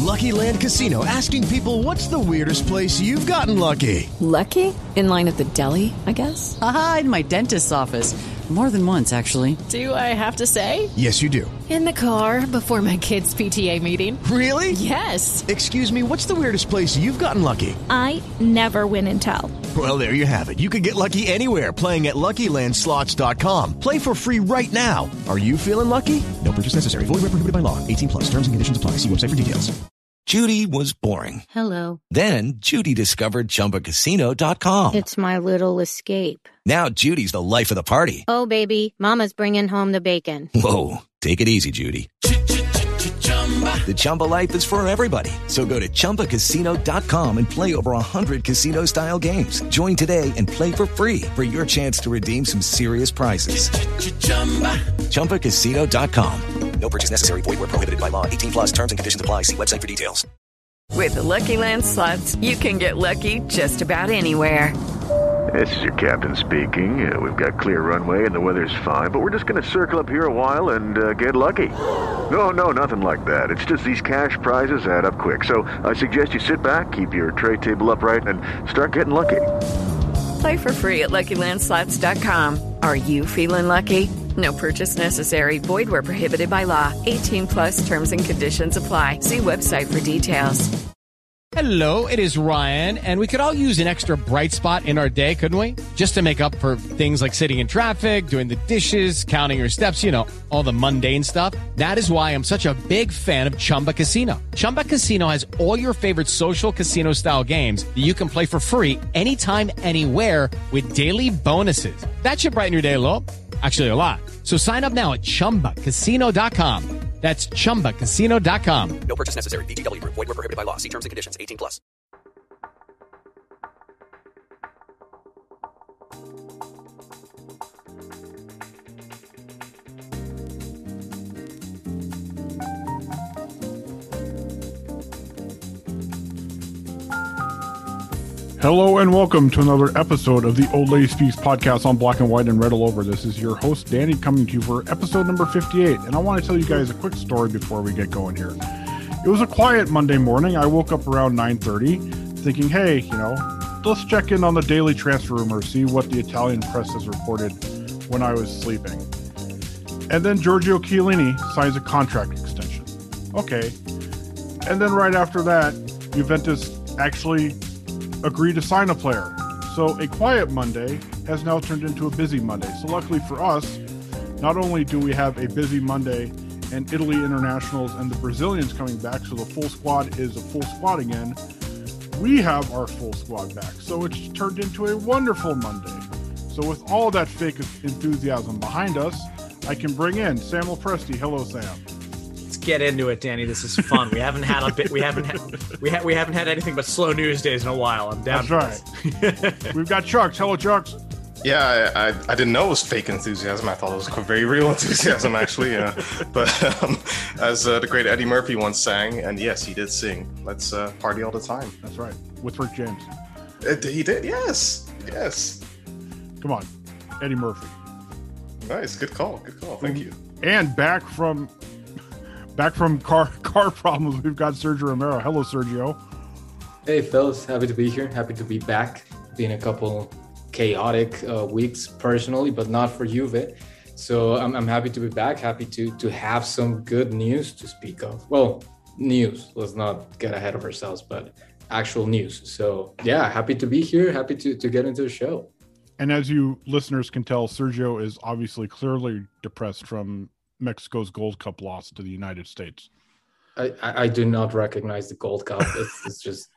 Lucky Land Casino, asking people, what's the weirdest place you've gotten lucky? Lucky? In line at the deli, I guess? Aha, in my dentist's office. More than once, actually. Do I have to say? Yes, you do. In the car before my kids' PTA meeting. Really? Yes. Excuse me, what's the weirdest place you've gotten lucky? I never win and tell. Well, there you have it. You can get lucky anywhere, playing at LuckyLandSlots.com. Play for free right now. Are you feeling lucky? No purchase necessary. Void where prohibited by law. 18 plus. Terms and conditions apply. See website for details. Judy was boring. Hello. Then Judy discovered ChumbaCasino.com. It's my little escape. Now Judy's the life of the party. Oh, baby, mama's bringing home the bacon. Whoa, take it easy, Judy. The Chumba life is for everybody. So go to ChumbaCasino.com and play over 100 casino-style games. Join today and play for free for your chance to redeem some serious prizes. ChumbaCasino.com. No purchase necessary. Void where prohibited by law. 18 plus. Terms and conditions apply. See website for details. With the Lucky Land Slots, you can get lucky just about anywhere. This is your captain speaking. We've got clear runway and the weather's fine, but we're just going to circle up here a while and get lucky. No, nothing like that. It's just these cash prizes add up quick. So I suggest you sit back, keep your tray table upright, and start getting lucky. Play for free at LuckyLandSlots.com. Are you feeling lucky? No purchase necessary. Void where prohibited by law. 18 plus terms and conditions apply. See website for details. Hello, it is Ryan, and we could all use an extra bright spot in our day, couldn't we? Just to make up for things like sitting in traffic, doing the dishes, counting your steps, all the mundane stuff. That is why I'm such a big fan of Chumba Casino. Chumba Casino has all your favorite social casino-style games that you can play for free anytime, anywhere with daily bonuses. That should brighten your day a little. Actually, a lot. So sign up now at ChumbaCasino.com. That's ChumbaCasino.com. No purchase necessary. VGW Group. Void where prohibited by law. See terms and conditions. 18 plus. Hello and welcome to another episode of the Old Lady Speaks podcast on Black and White and Red All Over. This is your host, Danny, coming to you for episode number 58. And I want to tell you guys a quick story before we get going here. It was a quiet Monday morning. I woke up around 9:30 thinking, hey, let's check in on the daily transfer rumor, see what the Italian press has reported when I was sleeping. And then Giorgio Chiellini signs a contract extension. Okay. And then right after that, Juventus actually agreed to sign a player. So a quiet Monday has now turned into a busy Monday. So luckily for us, not only do we have a busy Monday and Italy internationals and the Brazilians coming back, so the full squad is a full squad again, we have our full squad back. So it's turned into a wonderful Monday. So with all that fake enthusiasm behind us, I can bring in Sam Lopresti. Hello, Sam. Get into it, Danny. This is fun. We haven't had anything but slow news days in a while. I'm down. That's right. We've got Chucks. Hello, Chucks. Yeah, I didn't know it was fake enthusiasm. I thought it was very real enthusiasm, actually. But as the great Eddie Murphy once sang, and yes, he did sing, let's party all the time. That's right. With Rick James. He did, yes. Come on, Eddie Murphy. Nice, good call. Thank you. And back from car problems, we've got Sergio Romero. Hello, Sergio. Hey, fellas. Happy to be here. Happy to be back. Been a couple chaotic weeks personally, but not for Juve. So I'm happy to be back. Happy to have some good news to speak of. Well, news. Let's not get ahead of ourselves, but actual news. So yeah, happy to be here. Happy to get into the show. And as you listeners can tell, Sergio is obviously clearly depressed from Mexico's Gold Cup loss to the United States. I do not recognize the Gold Cup. It's just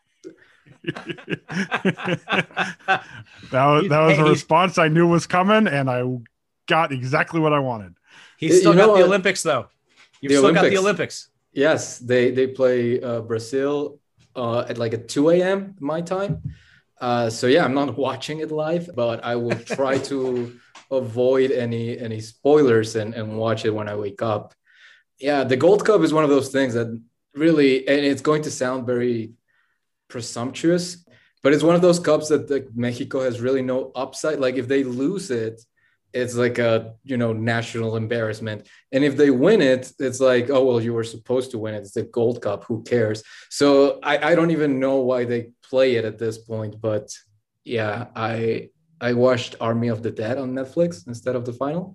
that was a response I knew was coming, and I got exactly what I wanted. He's still got the Olympics, though. You've still got the Olympics. Yes, they play Brazil at 2 a.m. my time. So yeah, I'm not watching it live, but I will try to avoid any spoilers and watch it when I wake up. Yeah, the Gold Cup is one of those things that really, and it's going to sound very presumptuous, but it's one of those cups that Mexico has really no upside. Like if they lose it, it's like a, national embarrassment. And if they win it, it's like, oh, well, you were supposed to win it. It's the Gold Cup. Who cares? So I don't even know why they play it at this point. But yeah, I watched Army of the Dead on Netflix instead of the final.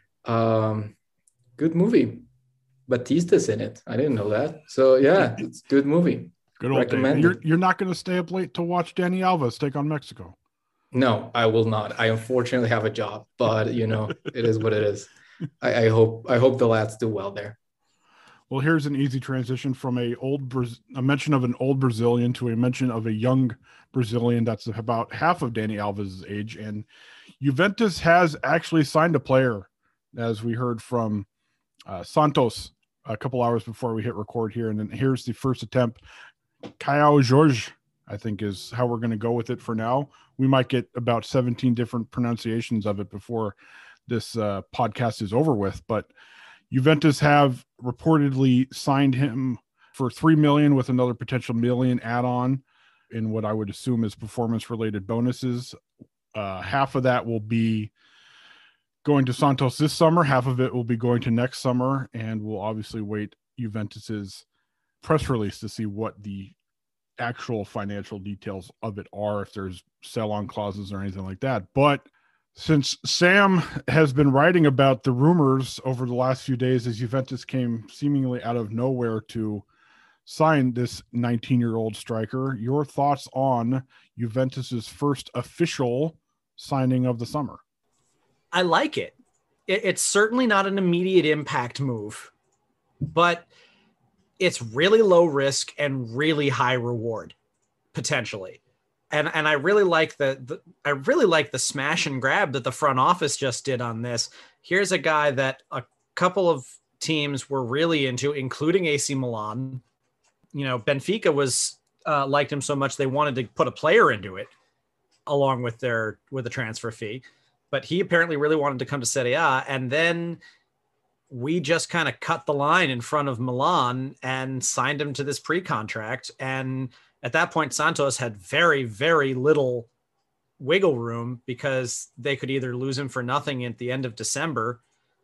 Good movie. Batista's in it. I didn't know that. So yeah, it's a good movie. Good old Dave. You're not going to stay up late to watch Dani Alves take on Mexico. No, I will not. I unfortunately have a job, but it is what it is. I hope the lads do well there. Well, here's an easy transition from a mention of an old Brazilian to a mention of a young Brazilian that's about half of Dani Alves' age. And Juventus has actually signed a player, as we heard from Santos a couple hours before we hit record here. And then here's the first attempt. Caio Jorge, I think, is how we're going to go with it for now. We might get about 17 different pronunciations of it before this podcast is over with. But Juventus have reportedly signed him for $3 million with another potential $1 million add-on in what I would assume is performance-related bonuses. Half of that will be going to Santos this summer. Half of it will be going to next summer, and we'll obviously wait Juventus's press release to see what the actual financial details of it are, if there's sell-on clauses or anything like that. But since Sam has been writing about the rumors over the last few days as Juventus came seemingly out of nowhere to sign this 19-year-old striker, your thoughts on Juventus's first official signing of the summer? I like it. It's certainly not an immediate impact move, but it's really low risk and really high reward potentially. And I really like the smash and grab that the front office just did on this. Here's a guy that a couple of teams were really into, including AC Milan. Benfica was liked him so much they wanted to put a player into it along with the transfer fee. But he apparently really wanted to come to Serie A, and then we just kind of cut the line in front of Milan and signed him to this pre-contract. And at that point, Santos had very, very little wiggle room because they could either lose him for nothing at the end of December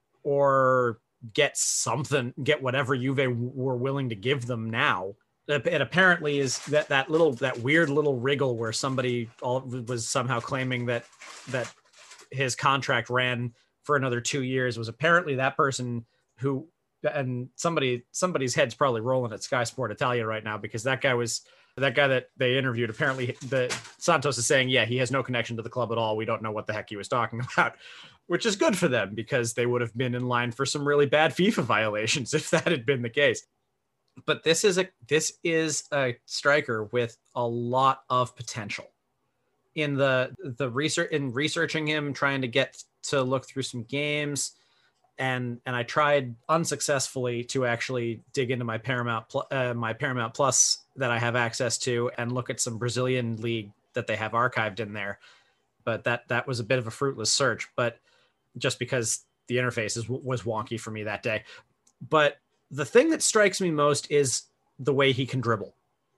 or get whatever Juve were willing to give them now. It apparently is that weird little wriggle where somebody was somehow claiming that his contract ran for another 2 years was apparently that person who, and somebody's head's probably rolling at Sky Sport Italia right now, because that guy that they interviewed, apparently Santos is saying, yeah, he has no connection to the club at all. We don't know what the heck he was talking about, which is good for them because they would have been in line for some really bad FIFA violations if that had been the case. But this is a striker with a lot of potential. In researching him, trying to get to look through some games, and I tried unsuccessfully to actually dig into my Paramount Plus that I have access to and look at some Brazilian league that they have archived in there. But that was a bit of a fruitless search, but just because the interface was wonky for me that day. But the thing that strikes me most is the way he can dribble.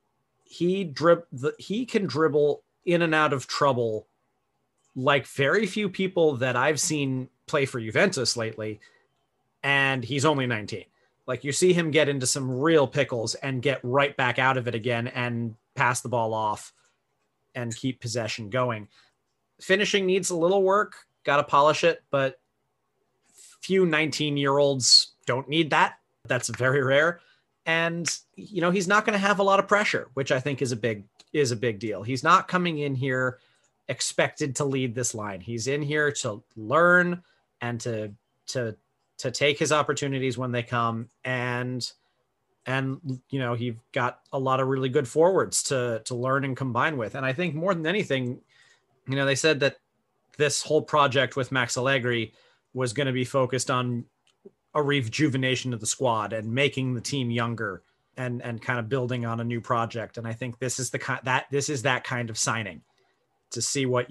He can dribble in and out of trouble like very few people that I've seen play for Juventus lately. And he's only 19. Like, you see him get into some real pickles and get right back out of it again and pass the ball off and keep possession going. Finishing needs a little work, got to polish it, but few 19-year-olds don't need that. That's very rare. And, he's not going to have a lot of pressure, which I think is a big deal. He's not coming in here expected to lead this line. He's in here to learn and to take his opportunities when they come. And you've got a lot of really good forwards to learn and combine with. And I think more than anything, they said that this whole project with Max Allegri was going to be focused on a rejuvenation of the squad and making the team younger and kind of building on a new project. And I think this is that kind of signing to see what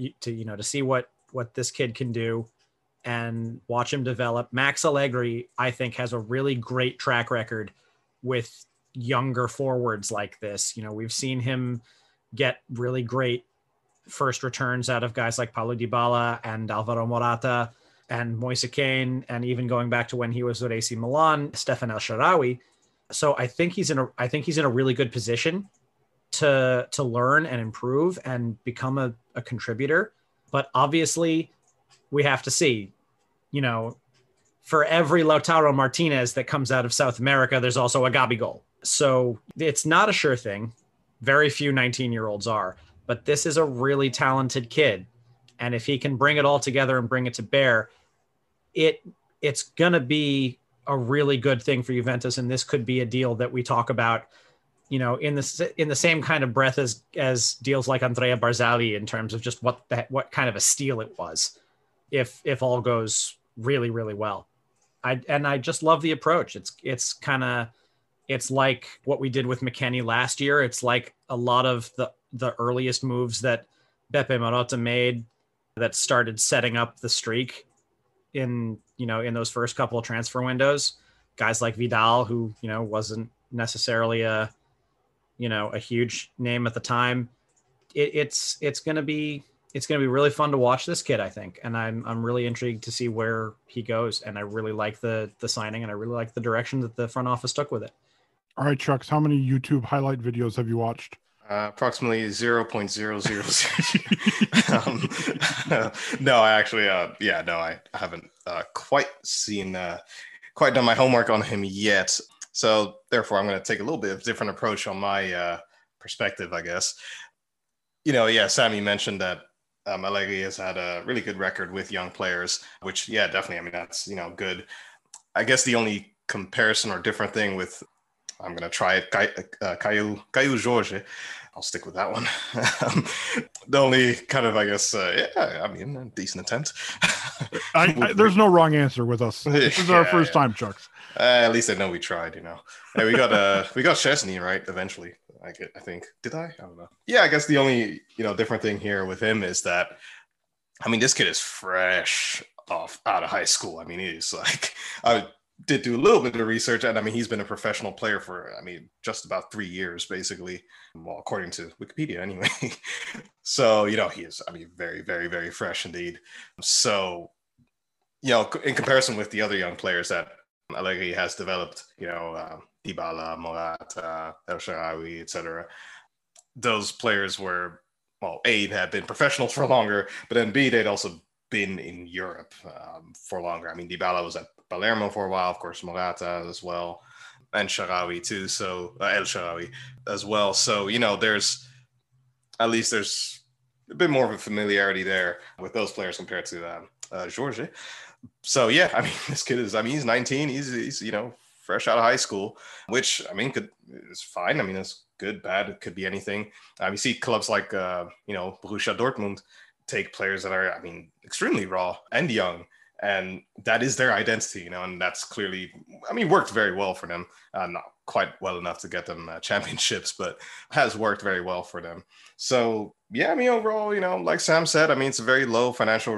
this kid can do and watch him develop. Max Allegri, I think, has a really great track record with younger forwards like this. We've seen him get really great first returns out of guys like Paulo Dybala and Alvaro Morata. and Moise Kean, and even going back to when he was at AC Milan, Stefan El Shaarawy. So I think he's in a really good position to learn and improve and become a contributor. But obviously we have to see, for every Lautaro Martinez that comes out of South America, there's also a Gabigol. So it's not a sure thing. Very few 19-year-olds are, but this is a really talented kid. And if he can bring it all together and bring it to bear, it's going to be a really good thing for Juventus. And this could be a deal that we talk about, in the same kind of breath as deals like Andrea Barzagli, in terms of just what kind of a steal it was, if all goes really, really well. I just love the approach. It's like what we did with McKennie last year. It's like a lot of the earliest moves that Beppe Marotta made that started setting up the streak in those first couple of transfer windows. Guys like Vidal, who, wasn't necessarily a huge name at the time. It's going to be really fun to watch this kid, I think. And I'm really intrigued to see where he goes. And I really like the signing, and I really like the direction that the front office took with it. All right, Chucks, how many YouTube highlight videos have you watched? Approximately 0.000. No, I actually, I haven't quite done my homework on him yet. So therefore, I'm going to take a little bit of a different approach on my perspective, I guess. Sammy mentioned that Allegri has had a really good record with young players, which, definitely. I mean, that's, good. I guess the only comparison or different thing with, I'm going to try it, Caio Jorge. I'll stick with that one. The only kind of, I guess, decent attempt. There's no wrong answer with us. This is our first time, Chucks. At least I know we tried, Hey, we got Chesney, right? Eventually, I think. Did I? I don't know. Yeah, I guess the only, different thing here with him is that, this kid is fresh out of high school. He's like, I did do a little bit of research, and he's been a professional player for just about 3 years, basically, well, according to Wikipedia anyway. So he is very, very, very fresh indeed. So in comparison with the other young players that Allegri has developed, Dybala, Morata, El Shaarawy, etc., those players were, well, A, had been professionals for longer, but then B, they'd also been in Europe for longer. Dybala was at Palermo for a while, of course, Morata as well, and Shaarawy too. So El Shaarawy as well. So there's a bit more of a familiarity there with those players compared to Jorge. So this kid is he's 19. He's fresh out of high school, which is fine. It's good, bad. It could be anything. You see clubs like Borussia Dortmund take players that are extremely raw and young, and that is their identity, and that's clearly, worked very well for them. Not quite well enough to get them championships, but has worked very well for them. So, overall, like Sam said, it's a very low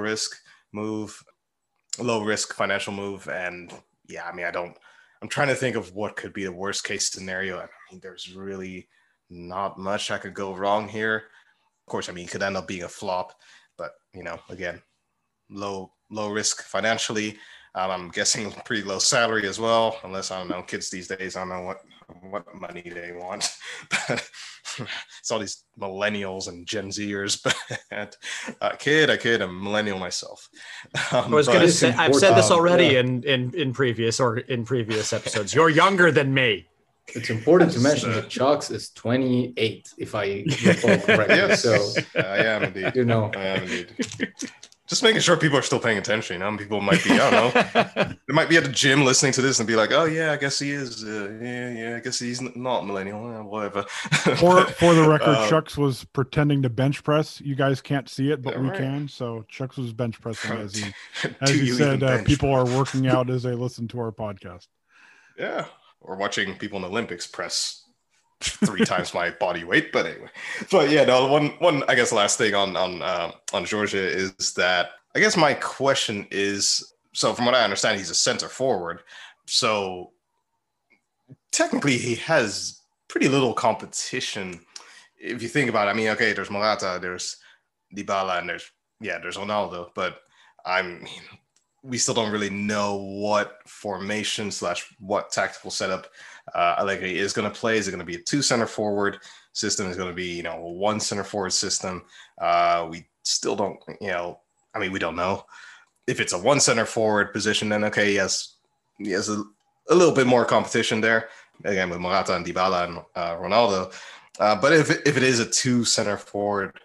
risk financial move. And I'm trying to think of what could be the worst case scenario. There's really not much that could go wrong here. Of course, it could end up being a flop, but, again, low risk financially. I'm guessing pretty low salary as well, unless, kids these days, I don't know what money they want. But it's all these millennials and Gen Zers, but a I'm millennial myself. I was going to say, I've said this already in previous episodes. You're younger than me. It's important to mention that Chucks is 28, if I recall correctly. Yes, so I am indeed. I am indeed. Just making sure people are still paying attention. People might be, I don't know, they might be at the gym listening to this and be like, "Oh yeah, I guess he is. I guess he's not millennial. Whatever." For the record, Chucks was pretending to bench press. You guys can't see it, but we can. So Chucks was bench pressing as he said. People are working out as they listen to our podcast. Yeah, or watching people in the Olympics press 3 times my body weight, but anyway. But one I guess last thing on Jorge is that I guess my question is, so from what I understand, he's a center forward, so technically he has pretty little competition if you think about it. There's Morata, there's Dybala, and there's Ronaldo, but we still don't really know what formation / what tactical setup Allegri is going to play. Is it going to be a 2 center forward system? Is it going to be, a 1 center forward system? We still don't, we don't know. If it's a 1 center forward position, then okay, he has a little bit more competition there, again, with Morata and Dybala and Ronaldo. But if it is a 2 center forward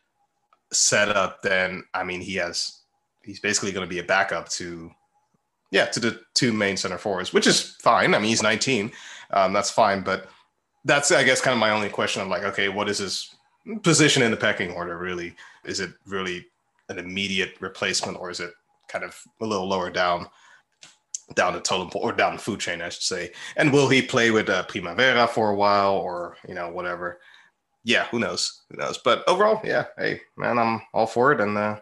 setup, then he's basically going to be a backup to the 2 main center forwards, which is fine. He's 19. That's fine. But that's, I guess, kind of my only question. I'm like, okay, what is his position in the pecking order, really? Is it really an immediate replacement, or is it kind of a little lower down the totem pole, or down the food chain, I should say? And will he play with Primavera for a while, or, whatever? Yeah, who knows? But overall, yeah, hey, man, I'm all for it. And,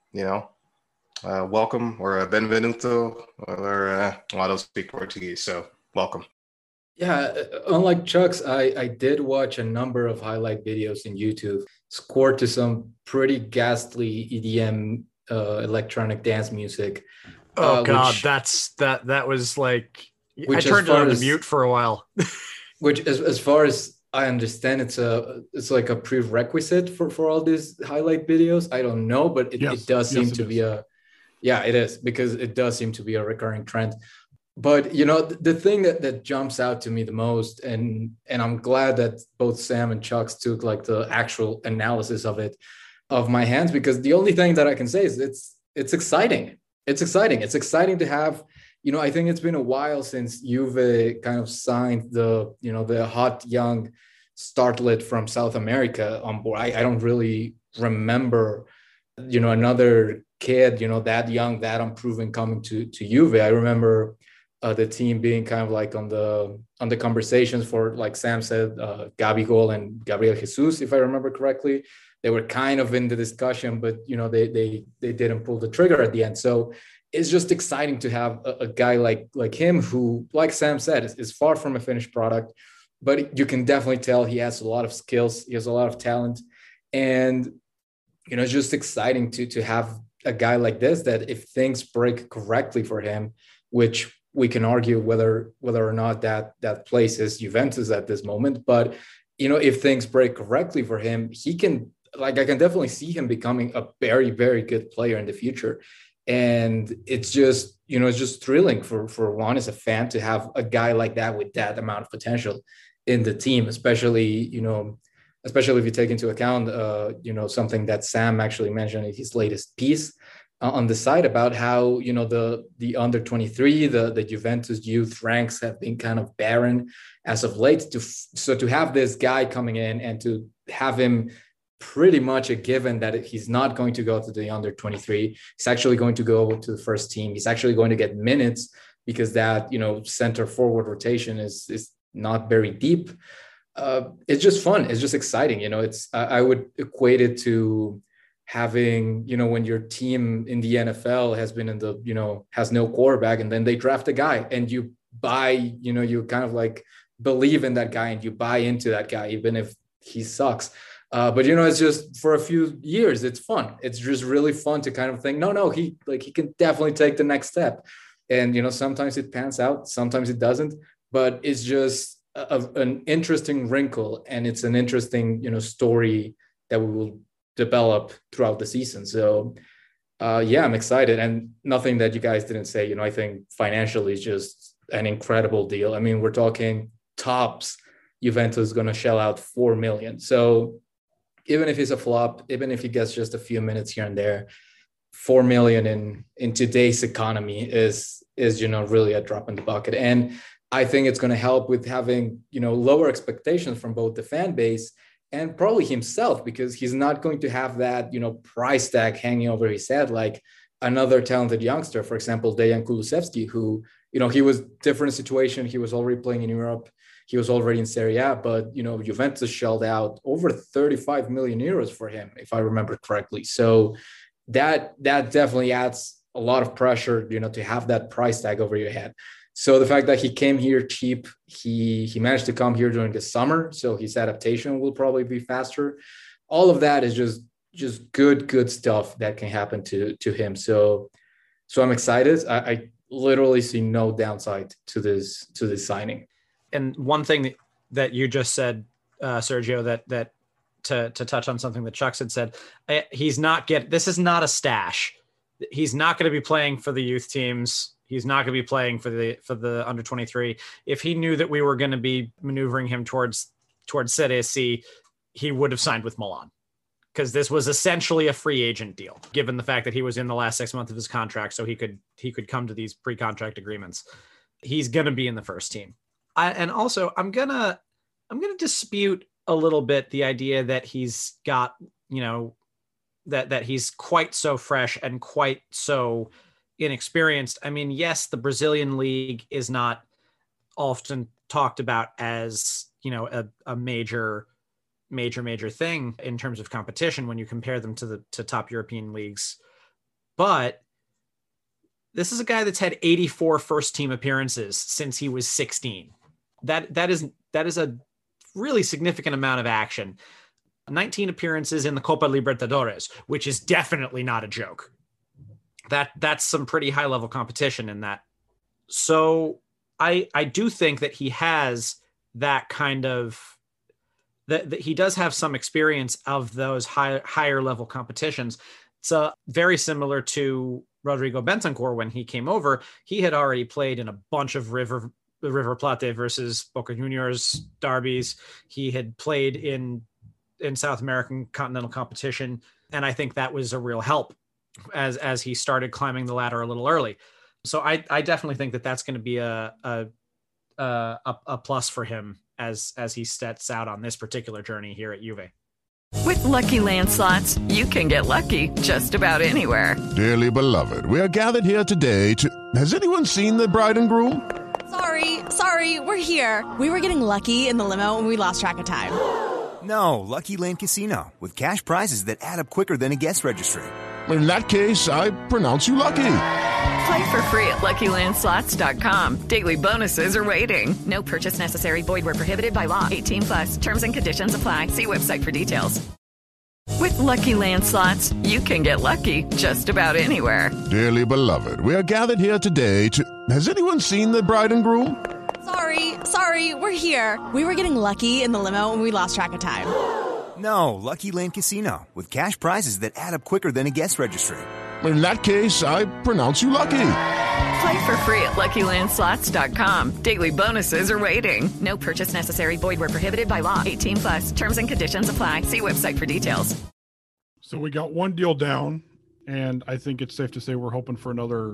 welcome, or benvenuto, or I don't speak Portuguese, so welcome. Yeah, unlike Chuck's, I did watch a number of highlight videos in YouTube, scored to some pretty ghastly EDM electronic dance music. Oh God, that was like, I turned it on to mute for a while. Which, as far as I understand, it's like a prerequisite for all these highlight videos. I don't know, but it does seem to be it is, because it does seem to be a recurring trend. But, the thing that jumps out to me the most, and I'm glad that both Sam and Chucks took like the actual analysis of it of my hands, because the only thing that I can say is it's exciting. It's exciting. It's exciting to have, I think it's been a while since Juve kind of signed the hot young startlet from South America on board. I don't really remember, another kid, that young, that unproven coming to Juve. I remember the team being kind of like on the conversations for, like Sam said, Gabigol and Gabriel Jesus, if I remember correctly. They were kind of in the discussion, but they didn't pull the trigger at the end. So it's just exciting to have a guy like him, who, like Sam said, is far from a finished product, but you can definitely tell he has a lot of skills. He has a lot of talent, and it's just exciting to have a guy like this, that if things break correctly for him, which we can argue whether or not that place is Juventus at this moment, but if things break correctly for him, he can, I can definitely see him becoming a very, very good player in the future. And it's just, it's just thrilling for one as a fan to have a guy like that with that amount of potential in the team, especially if you take into account, something that Sam actually mentioned in his latest piece on the site about how, the under 23, the Juventus youth ranks have been kind of barren as of late. So to have this guy coming in and to have him pretty much a given that he's not going to go to the under 23, he's actually going to go to the first team. He's actually going to get minutes, because that, center forward rotation is not very deep. It's just fun. It's just exciting. I would equate it to having, when your team in the NFL has been in the, has no quarterback, and then they draft a guy and you buy, you kind of like believe in that guy and you buy into that guy, even if he sucks. But, it's just for a few years, it's fun. It's just really fun to kind of think, no, he can definitely take the next step. And, sometimes it pans out, sometimes it doesn't, but it's just an interesting wrinkle, and it's an interesting, story that we will develop throughout the season. So, I'm excited. And nothing that you guys didn't say, I think financially is just an incredible deal. We're talking tops. Juventus is going to shell out $4 million. So even if he's a flop, even if he gets just a few minutes here and there, $4 million in today's economy is really a drop in the bucket. And I think it's going to help with having, lower expectations from both the fan base and probably himself, because he's not going to have that, price tag hanging over his head like another talented youngster, for example, Dejan Kulusevski, who, he was different situation. He was already playing in Europe. He was already in Serie A, but, Juventus shelled out over 35 million euros for him, if I remember correctly. So that definitely adds a lot of pressure, to have that price tag over your head. So the fact that he came here cheap, he managed to come here during the summer, so his adaptation will probably be faster. All of that is just good stuff that can happen to him. So So I'm excited. I literally see no downside to this signing. And one thing that you just said, Sergio, that to touch on something that Chuck had said, this is not a stash. He's not going to be playing for the youth teams. He's not going to be playing for the under 23. If he knew that we were going to be maneuvering him towards Serie C, he would have signed with Milan, because this was essentially a free agent deal, given the fact that he was in the last 6 months of his contract, so he could come to these pre-contract agreements. He's going to be in the first team. And also, I'm gonna dispute a little bit the idea that he's got, that he's quite so fresh and quite so inexperienced. I mean, yes, the Brazilian league is not often talked about as, a major thing in terms of competition when you compare them to top European leagues. But this is a guy that's had 84 first team appearances since he was 16. That is a really significant amount of action. 19 appearances in the Copa Libertadores, which is definitely not a joke. That's some pretty high level competition in that. So I do think that he has that kind of, that he does have some experience of those higher level competitions. It's very similar to Rodrigo Bentancur. When he came over, he had already played in a bunch of River Plate versus Boca Juniors derbies. He had played in South American continental competition. And I think that was a real help as he started climbing the ladder a little early. So I definitely think that that's going to be a plus for him as he sets out on this particular journey here at Juve. With Lucky Land Slots, you can get lucky just about anywhere. Dearly beloved, we are gathered here today to... Has anyone seen the bride and groom? Sorry, we're here. We were getting lucky in the limo and we lost track of time. No, Lucky Land Casino, with cash prizes that add up quicker than a guest registry. In that case, I pronounce you lucky. Play for free at LuckyLandSlots.com. Daily bonuses are waiting. No purchase necessary. Void where prohibited by law. 18+. Terms and conditions apply. See website for details. With Lucky Land Slots, you can get lucky just about anywhere. Dearly beloved, we are gathered here today to... Has anyone seen the bride and groom? Sorry, we're here. We were getting lucky in the limo and we lost track of time. No, Lucky Land Casino, with cash prizes that add up quicker than a guest registry. In that case, I pronounce you lucky. Play for free at LuckyLandSlots.com. Daily bonuses are waiting. No purchase necessary. Void where prohibited by law. 18+. Terms and conditions apply. See website for details. So we got one deal down, and I think it's safe to say we're hoping for another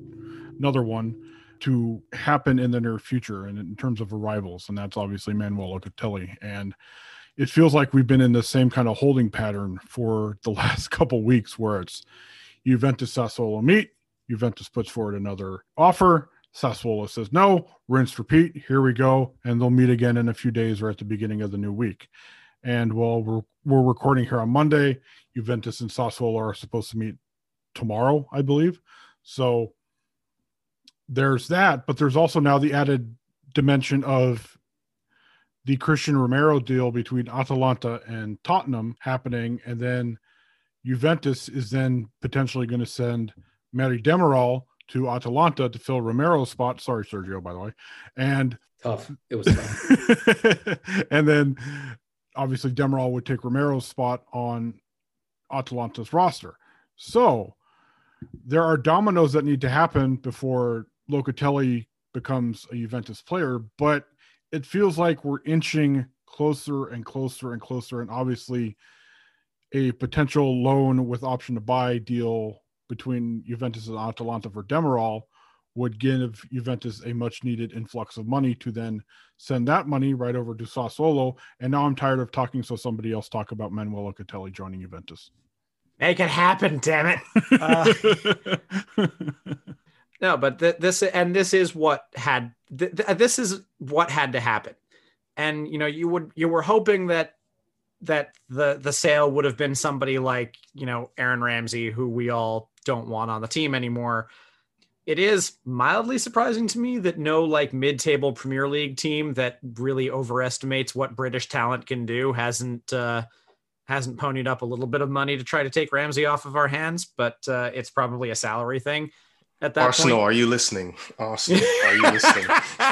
one to happen in the near future, and in terms of arrivals, and that's obviously Manuel Locatelli. And it feels like we've been in the same kind of holding pattern for the last couple weeks, where it's Juventus Sassuolo meet, Juventus puts forward another offer, Sassuolo says no, rinse, repeat, here we go, and they'll meet again in a few days or at the beginning of the new week. And while we're recording here on Monday, Juventus and Sassuolo are supposed to meet tomorrow, I believe. So there's that, but there's also now the added dimension of the Christian Romero deal between Atalanta and Tottenham happening, and then Juventus is then potentially going to send Mary Demiral to Atalanta to fill Romero's spot. Sorry, Sergio, by the way. And tough. It was tough. And then obviously Demiral would take Romero's spot on Atalanta's roster. So there are dominoes that need to happen before Locatelli becomes a Juventus player, but it feels like we're inching closer and closer and closer. And obviously a potential loan with option to buy deal between Juventus and Atalanta for Demiral would give Juventus a much needed influx of money to then send that money right over to Sassuolo. And now I'm tired of talking, so somebody else talk about Manuel Locatelli joining Juventus. Make it happen, damn it. No, but this is what had to happen. And you were hoping that the sale would have been somebody like Aaron Ramsey, who we all don't want on the team anymore. It is mildly surprising to me that no mid-table Premier League team that really overestimates what British talent can do hasn't ponied up a little bit of money to try to take Ramsey off of our hands, but it's probably a salary thing. at that Arsenal, point. are you listening? Arsenal, are you listening?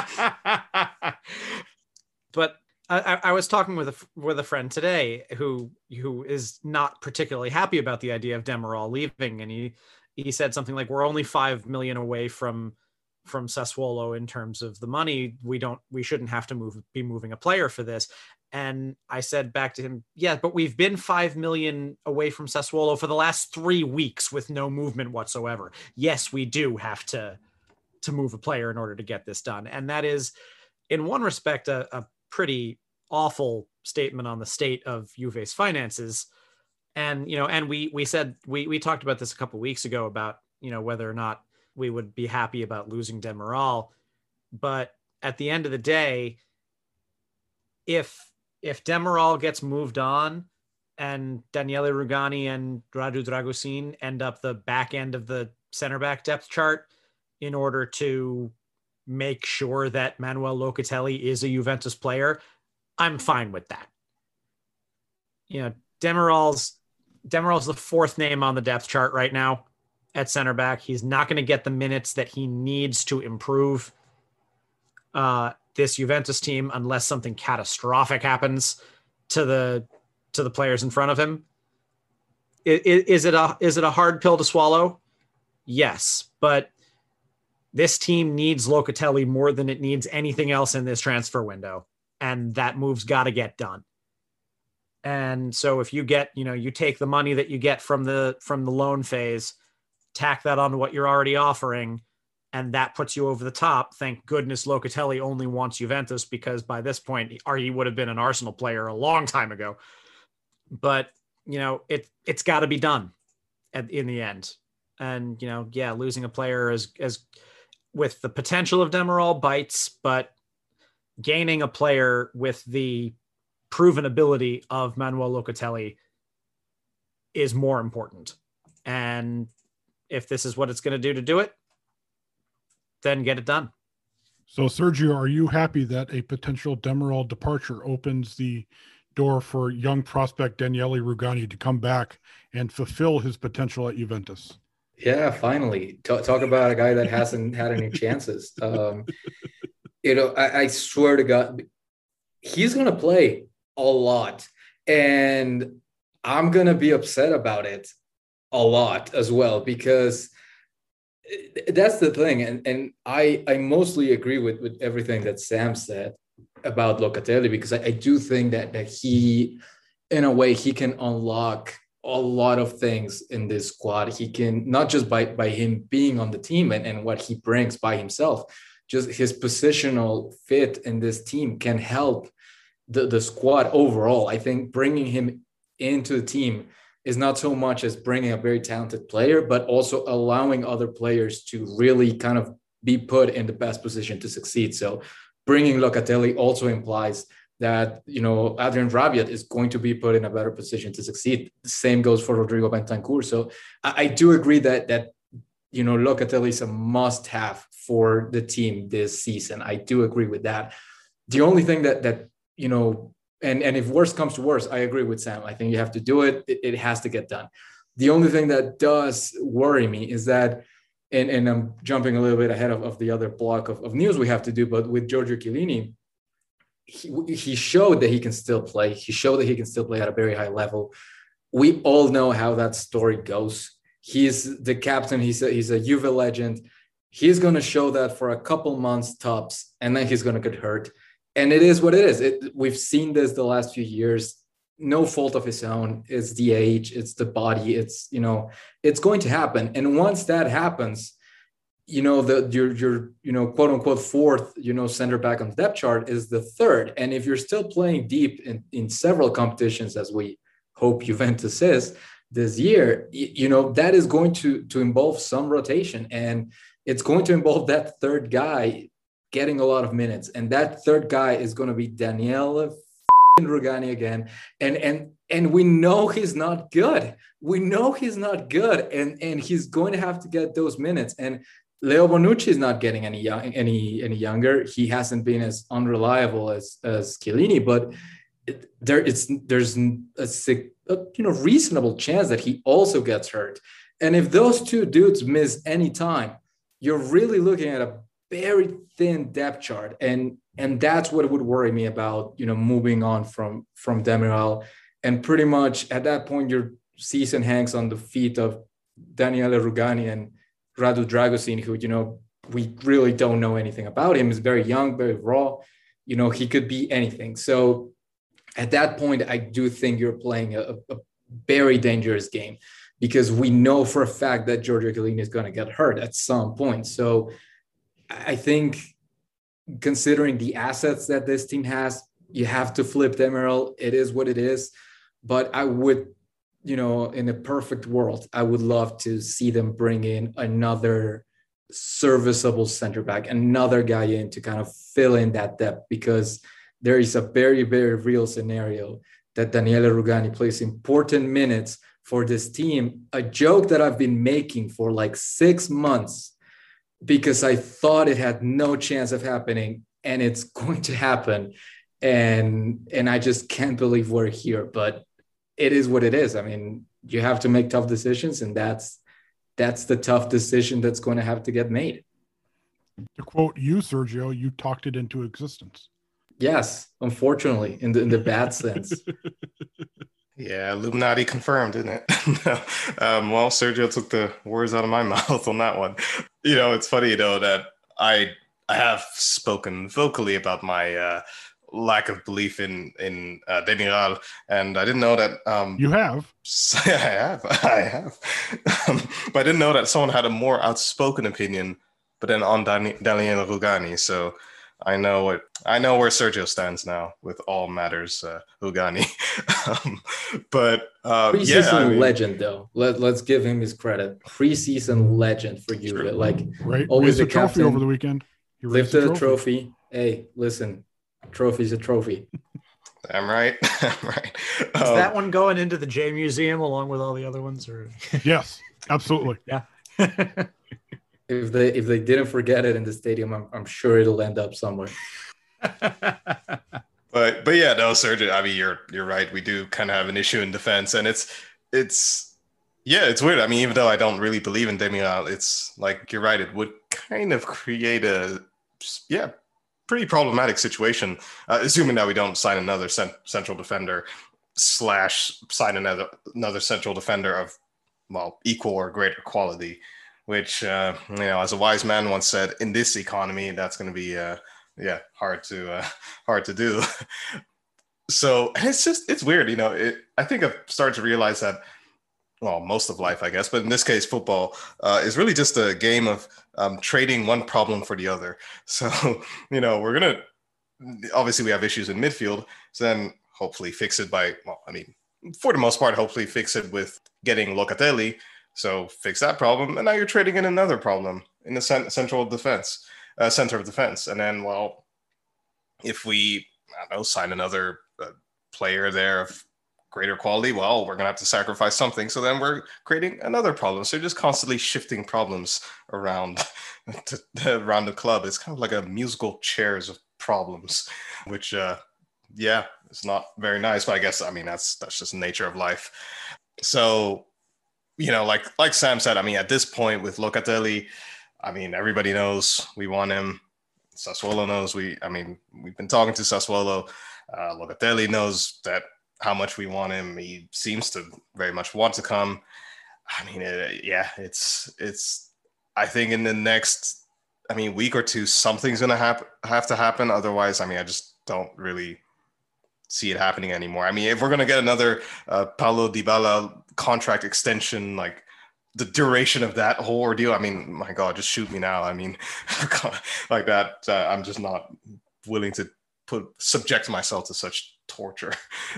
But I was talking with a friend today who is not particularly happy about the idea of Demiral leaving, and he said something like, "We're only 5 million away from Sassuolo in terms of the money. We shouldn't have to be moving a player for this." And I said back to him, "Yeah, but we've been 5 million away from Sassuolo for the last 3 weeks with no movement whatsoever. Yes, we do have to move a player in order to get this done." And that is, in one respect, a pretty awful statement on the state of Juve's finances. And, and we said, we talked about this a couple of weeks ago about, whether or not we would be happy about losing Demiral. But at the end of the day, if Demiral gets moved on and Daniele Rugani and Radu Dragusin end up the back end of the center back depth chart in order to make sure that Manuel Locatelli is a Juventus player, I'm fine with that. Demiral's the fourth name on the depth chart right now at center back. He's not going to get the minutes that he needs to improve this Juventus team unless something catastrophic happens to the players in front of him. Is it a hard pill to swallow? Yes, but this team needs Locatelli more than it needs anything else in this transfer window, and that move's got to get done. And so if you get, you take the money that you get from the loan phase, tack that onto what you're already offering, and that puts you over the top. Thank goodness Locatelli only wants Juventus, because by this point he would have been an Arsenal player a long time ago. But, it's got to be done in the end. And, losing a player as with the potential of Demiral bites, but gaining a player with the proven ability of Manuel Locatelli is more important. And if this is what it's going to do it, then get it done. So, Sergio, are you happy that a potential Demiral departure opens the door for young prospect Daniele Rugani to come back and fulfill his potential at Juventus? Yeah, finally. Talk about a guy that hasn't had any chances. I swear to God, he's going to play a lot. And I'm going to be upset about it a lot as well, because that's the thing. And I mostly agree with everything that Sam said about Locatelli, because I do think that he, in a way, he can unlock a lot of things in this squad. He can, not just by him being on the team and what he brings by himself, just his positional fit in this team can help the squad overall. I think bringing him into the team is not so much as bringing a very talented player, but also allowing other players to really kind of be put in the best position to succeed. So bringing Locatelli also implies that, Adrien Rabiot is going to be put in a better position to succeed. The same goes for Rodrigo Bentancur. So I do agree that Locatelli is a must-have for the team this season. I do agree with that. The only thing that and if worse comes to worse, I agree with Sam. I think you have to do it. It has to get done. The only thing that does worry me is that, and I'm jumping a little bit ahead of the other block of news we have to do, but with Giorgio Chiellini, he showed that he can still play. He showed that he can still play at a very high level. We all know how that story goes. He's the captain. He's a Juve legend. He's going to show that for a couple months tops, and then he's going to get hurt. And it is what it is. We've seen this the last few years. No fault of his own. It's the age. It's the body. It's going to happen. And once that happens, your quote unquote fourth, center back on the depth chart is the third. And if you're still playing deep in several competitions, as we hope Juventus is this year, that is going to involve some rotation, and it's going to involve that third guy getting a lot of minutes. And that third guy is going to be Daniele Rugani again. And we know he's not good. And he's going to have to get those minutes. And Leo Bonucci is not getting any younger. He hasn't been as unreliable as Chiellini, but there's a reasonable chance that he also gets hurt. And if those two dudes miss any time, you're really looking at a very thin depth chart. And that's what would worry me about, moving on from Demiral. And pretty much at that point, your season hangs on the feet of Daniele Rugani and Radu Dragusin, who, we really don't know anything about him. He's very young, very raw. He could be anything. So at that point, I do think you're playing a very dangerous game, because we know for a fact that Giorgio Chiellini is going to get hurt at some point. So I think, considering the assets that this team has, you have to flip Demiral. It is what it is. But I would, in a perfect world, I would love to see them bring in another serviceable center back, another guy in to kind of fill in that depth, because there is a very, very real scenario that Daniele Rugani plays important minutes for this team. A joke that I've been making for like 6 months, because I thought it had no chance of happening, and it's going to happen. And I just can't believe we're here, but it is what it is. I mean, you have to make tough decisions, and that's the tough decision that's going to have to get made. To quote you, Sergio, you talked it into existence. Yes, unfortunately, in the bad sense. Yeah, Illuminati confirmed, didn't it? Well, Sergio took the words out of my mouth on that one. It's funny, that I have spoken vocally about my lack of belief in Demiral, and I didn't know that. You have? I have. But I didn't know that someone had a more outspoken opinion, but then on Daniele Rugani. So I know where Sergio stands now with all matters Rugani. Preseason legend, though. Let's give him his credit. Preseason legend for you. Sure. Like, right. Always the captain. Trophy over the weekend. Lifted a trophy. Hey, listen, trophy's a trophy. I'm right. I'm right. Is that one going into the J Museum along with all the other ones? Or yes, absolutely. Yeah. If they didn't forget it in the stadium, I'm sure it'll end up somewhere. But yeah, no, Sergio. I mean, you're right. We do kind of have an issue in defense, and it's weird. I mean, even though I don't really believe in Demiral, it's like you're right. It would kind of create a pretty problematic situation, assuming that we don't sign another central defender / sign another central defender of equal or greater quality. Which, as a wise man once said, in this economy, that's going to be, hard to do. So it's weird, I think I've started to realize that, most of life, I guess, but in this case, football is really just a game of trading one problem for the other. So, we're going to, obviously we have issues in midfield, so then hopefully fix it for the most part, hopefully fix it with getting Locatelli. So fix that problem, and now you're trading in another problem in the center of defense. And then, if we, sign another player there of greater quality, we're going to have to sacrifice something. So then we're creating another problem. So you're just constantly shifting problems around around the club. It's kind of like a musical chairs of problems, which, it's not very nice. But I guess, that's just the nature of life. So, like Sam said, at this point with Locatelli, everybody knows we want him. Sassuolo knows we've been talking to Sassuolo. Locatelli knows that how much we want him. He seems to very much want to come. It's I think in the next, week or two, something's going to have to happen. Otherwise, I just don't really see it happening anymore. If we're going to get another Paulo Dybala contract extension, like the duration of that whole ordeal, my God, just shoot me now. Like that, I'm just not willing to subject myself to such torture.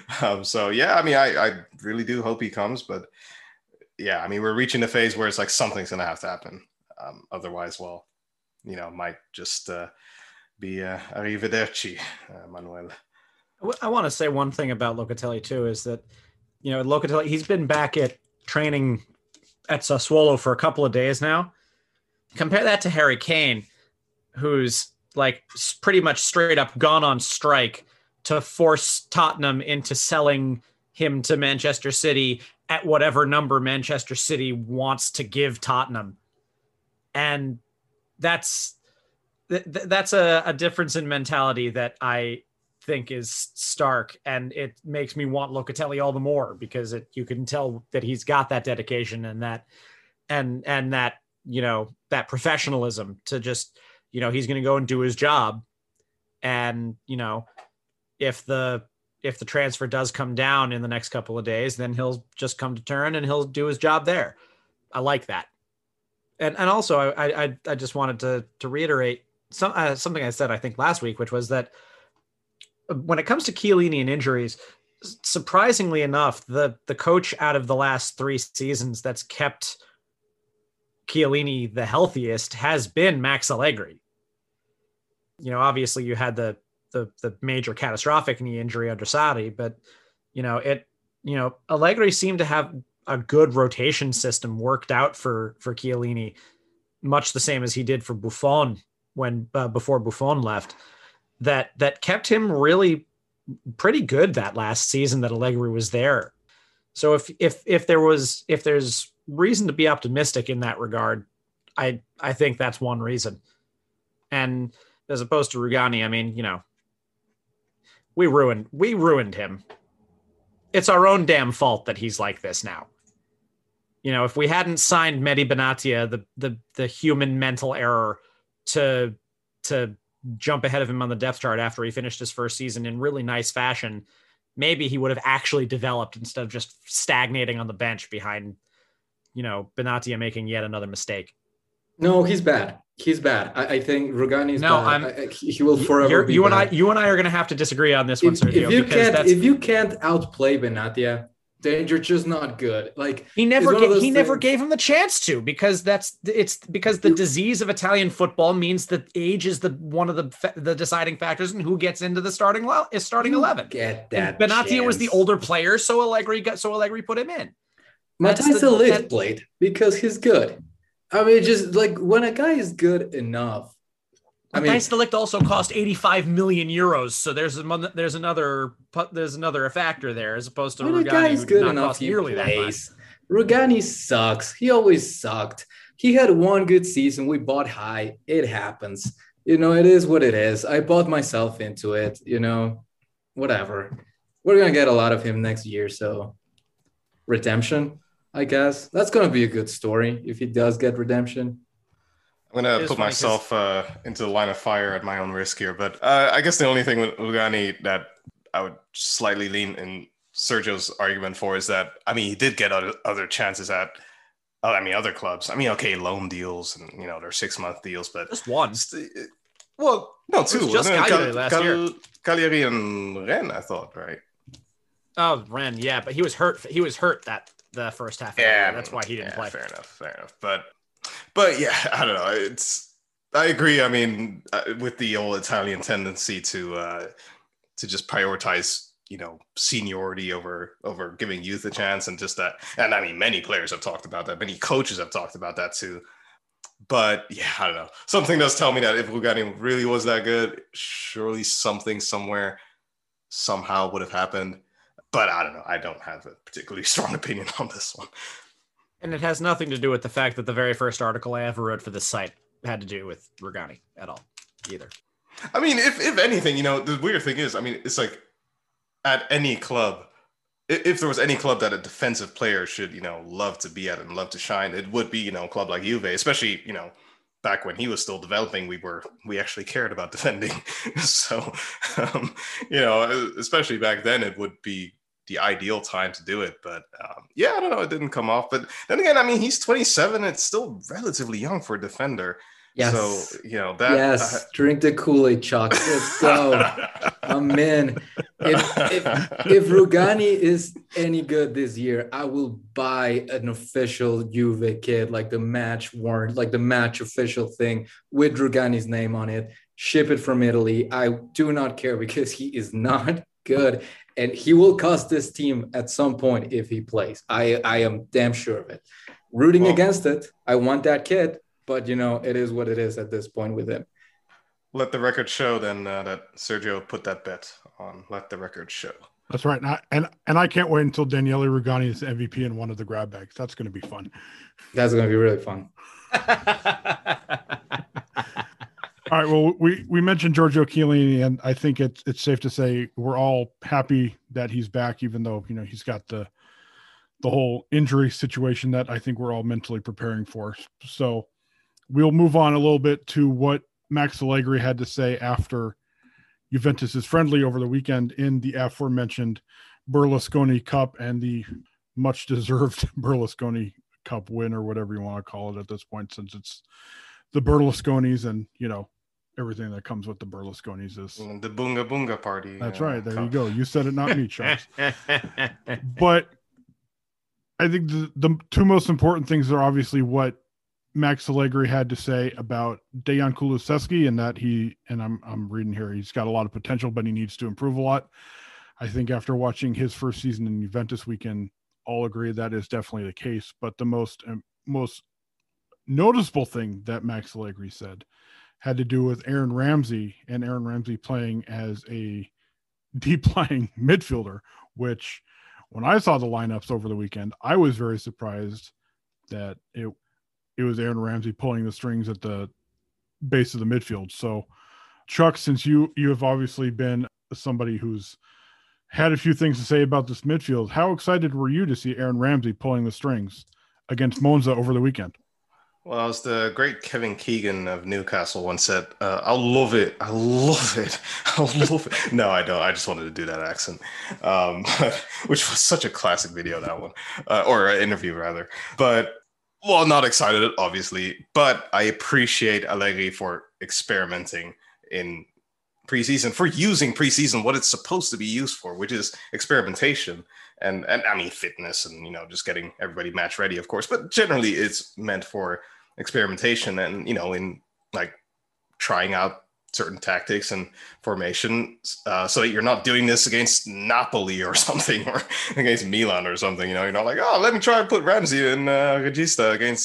I really do hope he comes, but we're reaching a phase where it's like something's going to have to happen. Otherwise, it might just be arrivederci, Manuel. I want to say one thing about Locatelli too, is that, Locatelli, he's been back at training at Sassuolo for a couple of days now. Compare that to Harry Kane, who's like pretty much straight up gone on strike to force Tottenham into selling him to Manchester City at whatever number Manchester City wants to give Tottenham. And that's a difference in mentality that I think is stark, and it makes me want Locatelli all the more because you can tell that he's got that dedication and that that professionalism to just, he's going to go and do his job. And, if the transfer does come down in the next couple of days, then he'll just come to turn and he'll do his job there. I like that. And also I just wanted to reiterate something I said, I think last week, which was that when it comes to Chiellini and injuries, surprisingly enough, the coach out of the last 3 seasons that's kept Chiellini the healthiest has been Max Allegri. Obviously you had the major catastrophic knee injury under Sarri, but Allegri seemed to have a good rotation system worked out for Chiellini, much the same as he did for Buffon before Buffon left, that kept him really pretty good that last season that Allegri was there. So if there's reason to be optimistic in that regard, I think that's one reason. And as opposed to Rugani, I mean, we ruined him. It's our own damn fault that he's like this now. If we hadn't signed Mehdi Benatia, the human mental error to jump ahead of him on the depth chart after he finished his first season in really nice fashion, maybe he would have actually developed instead of just stagnating on the bench behind, Benatia making yet another mistake. No, he's bad. He's bad. I think Rugani's bad. He will forever be bad. You and I are going to have to disagree on this one, Sergio. If you can't outplay Benatia, then you're just not good. Like he never gave him the chance to, because because the disease of Italian football means that age is one of the deciding factors in who gets into the starting 11. Get that. And Benatia was the older player, so Allegri put him in. Matthijs de Ligt played because he's good. I mean, just like when a guy is good enough. Matthijs de Ligt also cost 85 million euros, so there's another factor there, as opposed to Rugani, who did not cost nearly that much. Rugani sucks. He always sucked. He had one good season. We bought high. It happens. It is what it is. I bought myself into it. Whatever. We're gonna get a lot of him next year, so redemption, I guess. That's going to be a good story if he does get redemption. I'm going to put myself into the line of fire at my own risk here. But I guess the only thing with Rugani that I would slightly lean in Sergio's argument for is that, he did get other chances at, other clubs. Okay, loan deals and, they're 6-month deals. But just one. Well, no, two. Just Cagliari last year. Cagliari and Rennes, I thought, right? Oh, Rennes, yeah. But he was hurt. He was hurt the first half of the year. That's why he didn't play. Fair enough. But yeah, I don't know. I agree. With the old Italian tendency to just prioritize, seniority over giving youth a chance, and just that. And many players have talked about that. Many coaches have talked about that too. But yeah, I don't know. Something does tell me that if Rugani really was that good, surely something somewhere somehow would have happened. But I don't know. I don't have a particularly strong opinion on this one. And it has nothing to do with the fact that the very first article I ever wrote for this site had to do with Rugani at all, either. If anything, the weird thing is, it's like at any club, if there was any club that a defensive player should, love to be at and love to shine, it would be, a club like Juve, especially, back when he was still developing, we actually cared about defending. So, especially back then, it would be the ideal time to do it. But I don't know, it didn't come off. But then again, he's 27. It's still relatively young for a defender. Yes. So, that. Yes. Drink the Kool-Aid, Chuck. Let's go. I'm in. If Rugani is any good this year, I will buy an official Juve kit, like the match warrant, like the match official thing with Rugani's name on it. Ship it from Italy. I do not care, because he is not good. And he will cost this team at some point if he plays. I am damn sure of it. Rooting against it. I want that kid. But, it is what it is at this point with him. Let the record show then that Sergio put that bet on. Let the record show. That's right. And I can't wait until Daniele Rugani is MVP in one of the grab bags. That's going to be fun. That's going to be really fun. All right. Well, we mentioned Giorgio Chiellini, and I think it's safe to say we're all happy that he's back, even though he's got the whole injury situation that I think we're all mentally preparing for. So we'll move on a little bit to what Max Allegri had to say after Juventus's friendly over the weekend in the aforementioned Berlusconi Cup and the much deserved Berlusconi Cup win, or whatever you want to call it at this point, since it's the Berlusconis and everything that comes with the Berlusconis is the Bunga Bunga party. That's right. There you go. You said it, not me, Charles. But I think the two most important things are obviously what Max Allegri had to say about Dejan Kulusevski, and that I'm reading here, he's got a lot of potential, but he needs to improve a lot. I think after watching his first season in Juventus, we can all agree that is definitely the case. But the most noticeable thing that Max Allegri said had to do with Aaron Ramsey, and Aaron Ramsey playing as a deep lying midfielder, which when I saw the lineups over the weekend, I was very surprised that it was Aaron Ramsey pulling the strings at the base of the midfield. So Chuck, since you have obviously been somebody who's had a few things to say about this midfield, how excited were you to see Aaron Ramsey pulling the strings against Monza over the weekend? Well, as the great Kevin Keegan of Newcastle once said, I'll love it. I love it. I'll love it. No, I don't. I just wanted to do that accent, which was such a classic video, that one, or interview rather. But, well, not excited, obviously, but I appreciate Allegri for experimenting in preseason, for using preseason what it's supposed to be used for, which is experimentation and I mean fitness and just getting everybody match ready, of course, but generally it's meant for experimentation and in like trying out certain tactics and formations, so that you're not doing this against Napoli or something, or against Milan or something. You're not like, oh, let me try and put Ramsey in Regista against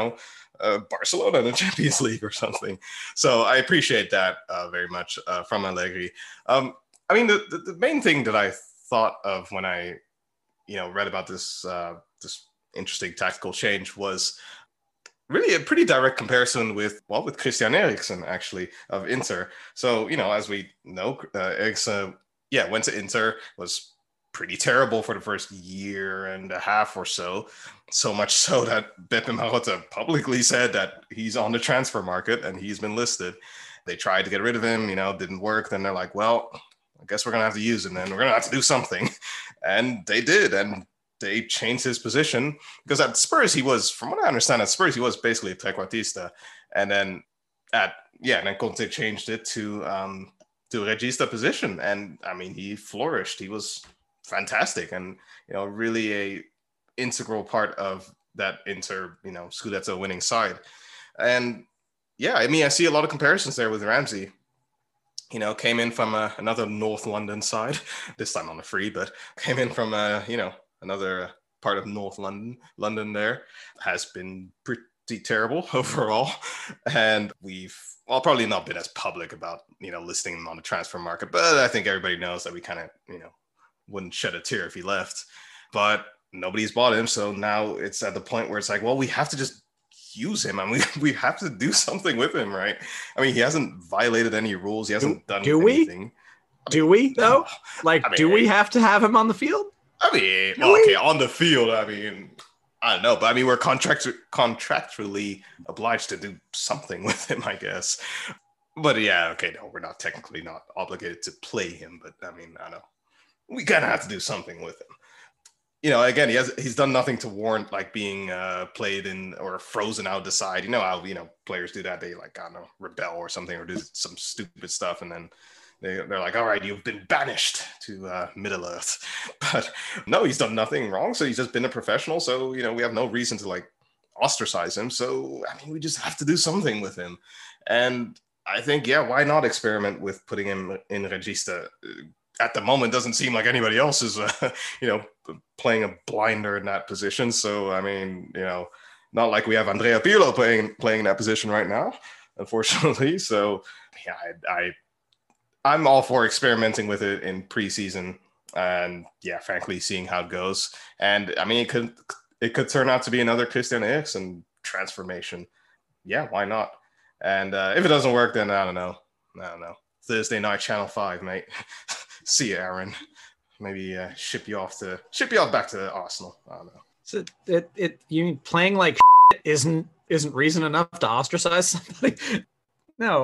Barcelona in the Champions League or something. So I appreciate that very much from Allegri. I mean, the main thing that I thought of when I read about this interesting tactical change was really a pretty direct comparison with Christian Eriksen, actually, of Inter. So, as we know, Eriksen, went to Inter, was pretty terrible for the first year and a half or so. So much so that Beppe Marotta publicly said that he's on the transfer market and he's been listed. They tried to get rid of him, didn't work. Then they're like, well, I guess we're going to have to use him then. We're going to have to do something. And they did. And they changed his position, because at Spurs, he was, from what I understand, at Spurs, he was basically a trequartista. And then then Conte changed it to Regista position. And I mean, he flourished. He was fantastic. And, really a integral part of that Inter, Scudetto winning side. And I mean, I see a lot of comparisons there with Ramsey. Came in from another North London side, this time on a free, but came in from, another part of North London there, has been pretty terrible overall. And we've probably not been as public about, listing him on the transfer market, but I think everybody knows that we kind of, wouldn't shed a tear if he left. But nobody's bought him. So now it's at the point where it's like, well, we have to just use him. I mean, we have to do something with him, right? I mean, he hasn't violated any rules. He hasn't done anything. Do we, though? Do we have to have him on the field? I mean, okay, on the field, I mean, I don't know, but I mean, we're contractually obliged to do something with him, I guess. But no, we're not technically not obligated to play him, but I mean, I know we kind of have to do something with him. Again, he's done nothing to warrant like being played in or frozen out the side. How players do that? They rebel or something, or do some stupid stuff, and then they're like, all right, you've been banished to Middle Earth. But no, he's done nothing wrong. So he's just been a professional. So, we have no reason to ostracize him. So, I mean, we just have to do something with him. And I think, why not experiment with putting him in Regista? At the moment, doesn't seem like anybody else is, playing a blinder in that position. So, I mean, not like we have Andrea Pirlo playing that position right now, unfortunately. So, I'm all for experimenting with it in preseason and frankly, seeing how it goes. And I mean, it could turn out to be another Christian Eriksen transformation. Yeah, why not? And if it doesn't work, then I don't know. Thursday night, Channel 5, mate. See you, Aaron. Maybe ship you off back to Arsenal. I don't know. So you mean playing like isn't reason enough to ostracize somebody? No,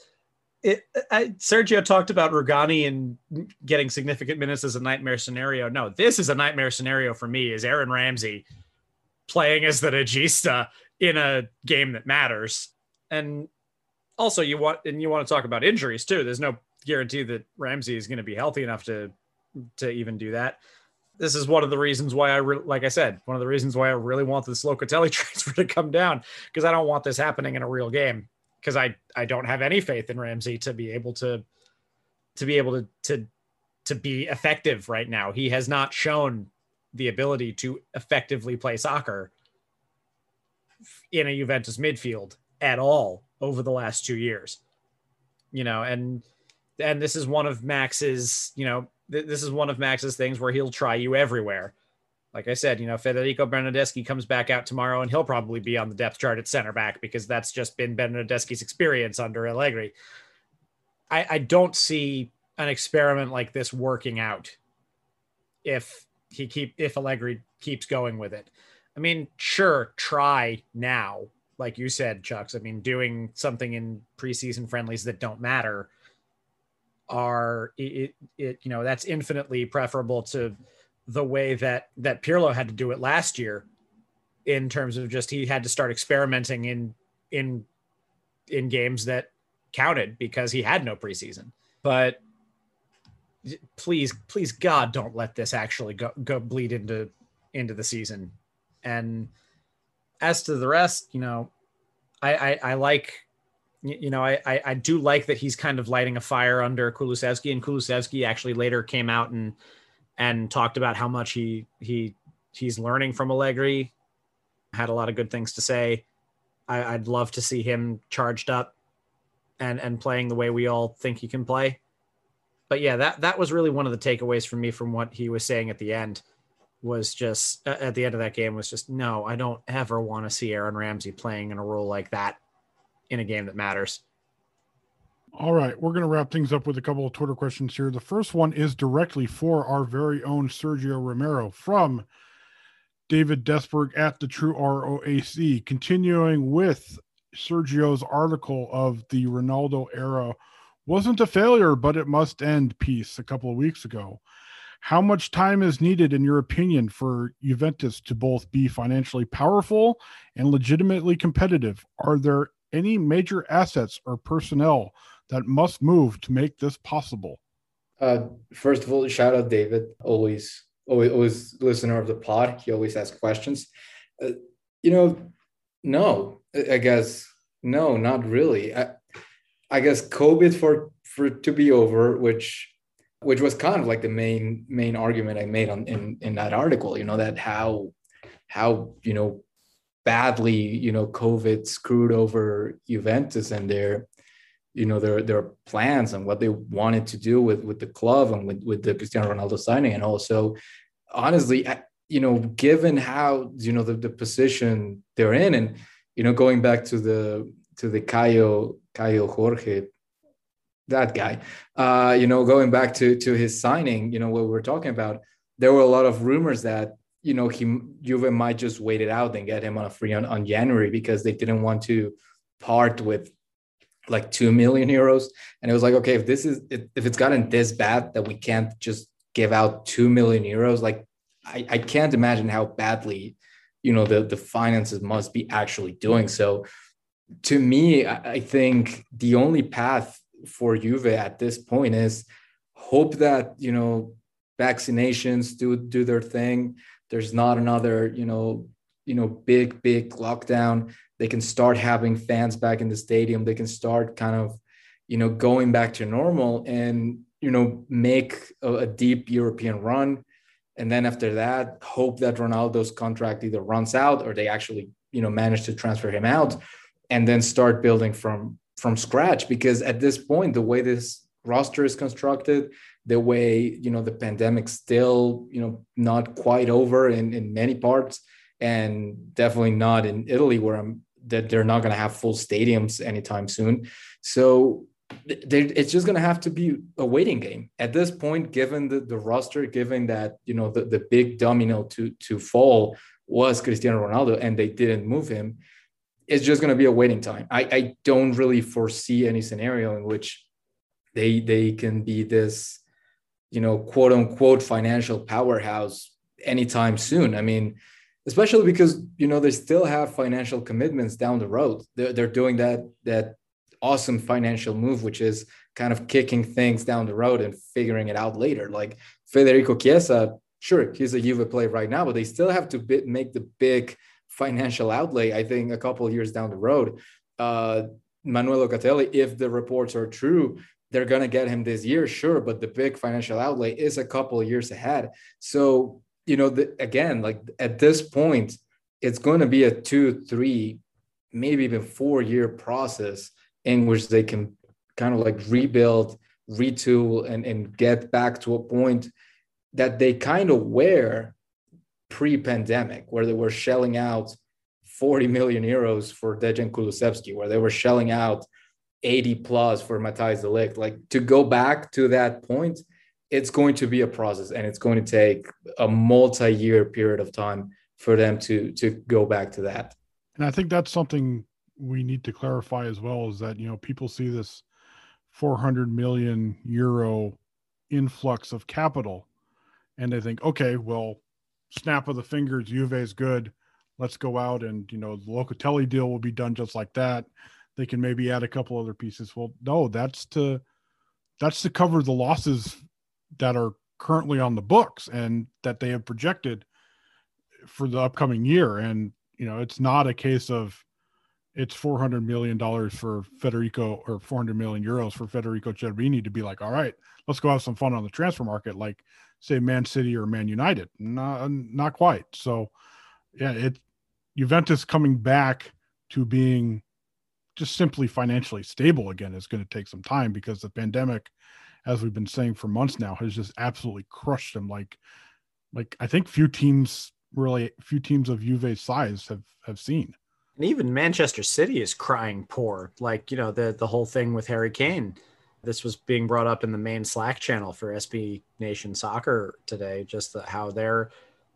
Sergio talked about Rugani and getting significant minutes as a nightmare scenario. No, this is a nightmare scenario for me, is Aaron Ramsey playing as the Regista in a game that matters. And also you want to talk about injuries too. There's no guarantee that Ramsey is going to be healthy enough to even do that. This is one of the reasons why one of the reasons why I really want this Locatelli transfer to come down, because I don't want this happening in a real game. Because I don't have any faith in Ramsey to be able to be effective right now. He has not shown the ability to effectively play soccer in a Juventus midfield at all over the last 2 years. And this is one of Max's, this is one of Max's things where he'll try you everywhere. Like I said, Federico Bernardeschi comes back out tomorrow and he'll probably be on the depth chart at center back, because that's just been Bernardeschi's experience under Allegri. I don't see an experiment like this working out if Allegri keeps going with it. I mean, sure, try now, like you said, Chucks. I mean, doing something in preseason friendlies that don't matter that's infinitely preferable to the way that Pirlo had to do it last year, in terms of just he had to start experimenting in games that counted because he had no preseason. But please God, don't let this actually go bleed into the season. And as to the rest, I like, I do like that he's kind of lighting a fire under Kulusevski, and Kulusevski actually later came out and talked about how much he's learning from Allegri, had a lot of good things to say. I'd love to see him charged up and playing the way we all think he can play. But yeah, that was really one of the takeaways for me from what he was saying at the end, was just at the end of that game was just, no, I don't ever want to see Aaron Ramsey playing in a role like that in a game that matters. All right, we're going to wrap things up with a couple of Twitter questions here. The first one is directly for our very own Sergio Romero from David Desberg at the True ROAC. Continuing with Sergio's article of the Ronaldo era wasn't a failure, but it must end piece a couple of weeks ago. How much time is needed, in your opinion, for Juventus to both be financially powerful and legitimately competitive? Are there any major assets or personnel that must move to make this possible? First of all, shout out David, always listener of the pod. He always asks questions. No, I guess, no, not really. I guess COVID for to be over, which was kind of like the main argument I made in that article, that how badly, COVID screwed over Juventus and their plans and what they wanted to do with the club and with the Cristiano Ronaldo signing. And also, honestly, given how, the position they're in, and, going back to the Caio Jorge, that guy, going back to his signing, what we're talking about, there were a lot of rumors that, Juve might just wait it out and get him on a free on January, because they didn't want to part with like 2 million euros. And it was like, okay, if it's gotten this bad that we can't just give out 2 million euros, like I can't imagine how badly, the finances must be actually doing. So to me, I think the only path for Juve at this point is hope that, vaccinations do their thing. There's not another, big lockdown. They can start having fans back in the stadium. They can start kind of, going back to normal and, make a deep European run. And then after that, hope that Ronaldo's contract either runs out or they actually, manage to transfer him out, and then start building from scratch. Because at this point, the way this roster is constructed, the way, the pandemic's still, not quite over in many parts, and definitely not in Italy, where I'm that they're not going to have full stadiums anytime soon. So it's just going to have to be a waiting game at this point, given the roster, given that, the big domino to fall was Cristiano Ronaldo and they didn't move him. It's just going to be a waiting time. I don't really foresee any scenario in which they can be this, quote unquote financial powerhouse anytime soon. I mean, especially because, they still have financial commitments down the road. They're doing that awesome financial move, which is kind of kicking things down the road and figuring it out later. Like Federico Chiesa, sure, he's a Juve player right now, but they still have to make the big financial outlay, I think, a couple of years down the road. Manuel Locatelli, if the reports are true, they're going to get him this year, sure, but the big financial outlay is a couple of years ahead. So, again, like at this point, it's going to be a 2, 3, maybe even 4-year process in which they can kind of like rebuild, retool, and get back to a point that they kind of were pre-pandemic, where they were shelling out 40 million euros for Dejan Kulusevski, where they were shelling out 80 plus for Matthijs de Ligt. Like, to go back to that point, it's going to be a process, and it's going to take a multi-year period of time for them to go back to that. And I think that's something we need to clarify as well, is that, people see this 400 million euro influx of capital and they think, okay, well, snap of the fingers, Juve is good. Let's go out and, the Locatelli deal will be done just like that. They can maybe add a couple other pieces. Well, no, that's to cover the losses that are currently on the books and that they have projected for the upcoming year. And, it's not a case of it's $400 million for Federico, or 400 million euros for Federico Cherubini to be like, all right, let's go have some fun on the transfer market, like say Man City or Man United. Not quite. So yeah, Juventus coming back to being just simply financially stable again is going to take some time, because the pandemic, as we've been saying for months now, has just absolutely crushed them. Like I think few teams of Juve's size have seen. And even Manchester City is crying poor. Like, the whole thing with Harry Kane. This was being brought up in the main Slack channel for SB Nation Soccer today, just how they're,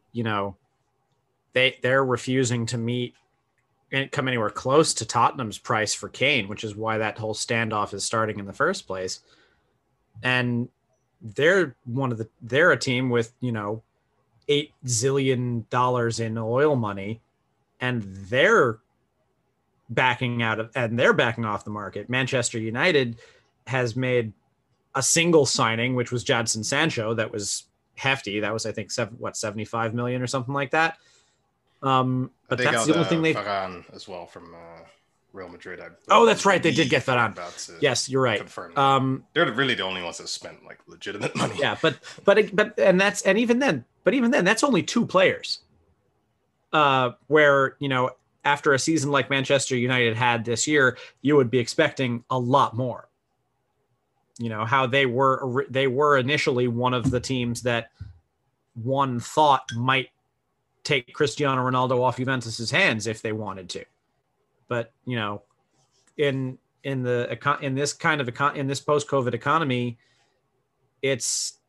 they're refusing to meet and come anywhere close to Tottenham's price for Kane, which is why that whole standoff is starting in the first place. And they're a team with, $8 zillion in oil money, and they're backing off the market. Manchester United has made a single signing, which was Jadson Sancho. That was hefty. That was, I think, 75 million or something like that. But that's the only thing they Varane as well from Real Madrid. That's right. They did get Varane. Yes, you're right. They're really the only ones that spent like legitimate money. Yeah, but even then, that's only 2 players. Where, after a season like Manchester United had this year, you would be expecting a lot more. How they were initially one of the teams that one thought might take Cristiano Ronaldo off Juventus's hands if they wanted to. But, in this post-COVID economy, it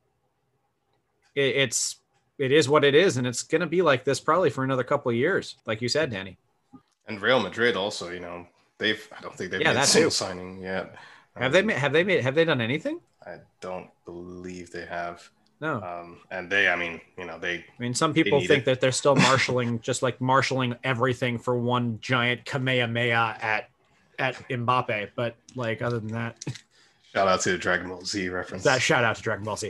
is what it is, and it's going to be like this probably for another couple of years, like you said, Danny. And Real Madrid also, I don't think they've made a single signing yet. Have they done anything? I don't believe they have. No. And some people think that they're still marshaling everything for one giant Kamehameha at Mbappe, but like, other than that, shout out to the Dragon Ball Z reference. Shout out to Dragon Ball Z.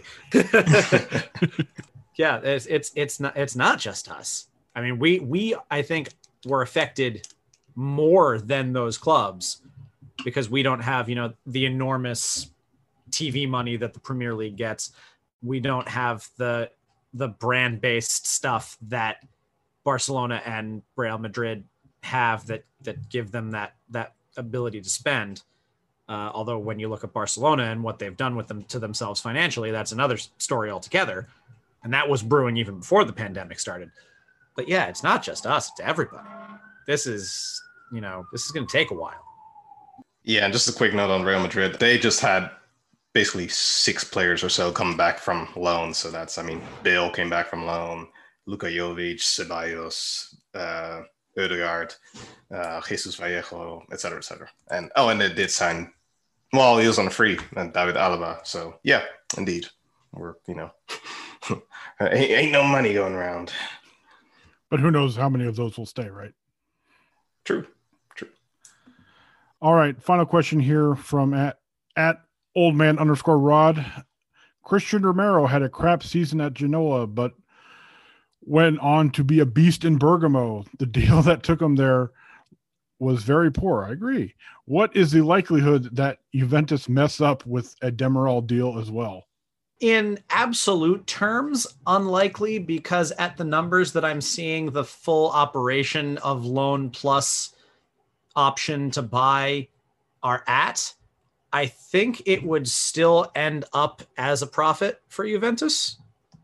Yeah, it's not just us. I mean, we I think were affected more than those clubs, because we don't have, the enormous TV money that the Premier League gets. We don't have the brand-based stuff that Barcelona and Real Madrid have that give them that ability to spend. Although when you look at Barcelona and what they've done with them to themselves financially, that's another story altogether. And that was brewing even before the pandemic started. But yeah, it's not just us, it's everybody. This is this is going to take a while. Yeah, and just a quick note on Real Madrid. They just had basically 6 players or so come back from loan. So that's, Bale came back from loan, Luka Jovic, Ceballos, Ødegaard, Jesus Vallejo, et cetera, et cetera. And they did sign, well, he was on a free, David Alaba. So yeah, indeed. We're, ain't no money going around. But who knows how many of those will stay, right? True. All right. Final question here from at oldman_Rod. Christian Romero had a crap season at Genoa, but went on to be a beast in Bergamo. The deal that took him there was very poor. I agree. What is the likelihood that Juventus mess up with a Demiral deal as well? In absolute terms, unlikely, because at the numbers that I'm seeing, the full operation of loan plus option to buy are at, I think it would still end up as a profit for Juventus.